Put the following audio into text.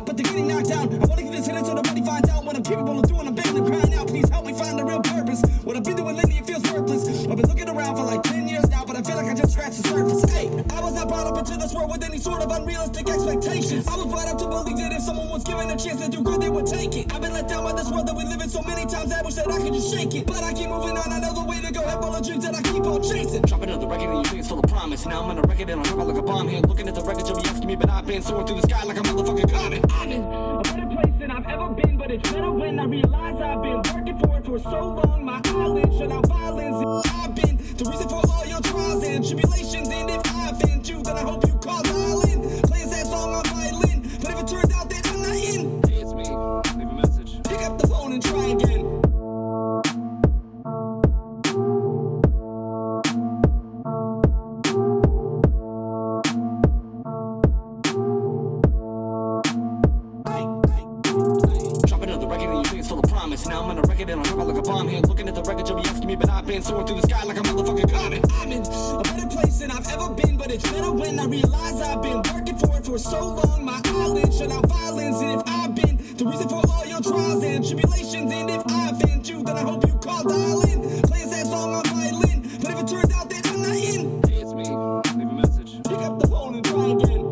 out, but they're getting knocked down. I wanna get this hidden so nobody finds out what I'm capable of doing. I'm begging the ground now, please help me find the real purpose. What I've been doing lately, it feels worthless. I've been looking around for like 10 years now, but I feel like I just scratched the surface. Hey, I was not brought up into this world with any sort of unrealistic expectations. I was brought up to believe that if someone was given a chance to do good, they would take it. I've been let down by this world that we live in so many times, I wish that I could just shake it. But I keep moving on, I know the way to go. Have all the dreams that I keep on chasing. Drop another record and you think it's full of promise. Now I'm on a record and I'm dropping like a bomb here. Looking at the record, you'll be asking me, but I've been soaring through the sky like a motherfucking comet. I'm in a better place than I've ever been, but it's better when I realize I've been working for it for so long. My eyelids shut out violence. I've been the reason for all your trials and tribulations. And if I offend you, then I hope you call dialing. Playing that song on violin, but if it turns out that I'm not in, Hey, it's me. Leave a message. pick up the phone and try again. Now I'm on a record and I'm dropping like a bomb here. Looking at the record, you'll be asking me, but I've been soaring through the sky like a motherfucking comet. I'm in a better place than I've ever been, but it's better when I realize I've been working for it for so long. My eyelids shut out violence, and if I've been the reason for all your trials and tribulations, and if I offend you, then I hope you call dialing. Playing that song on violin, but if it turns out that I'm not in, Hey, it's me. Leave a message. pick up the phone and try again.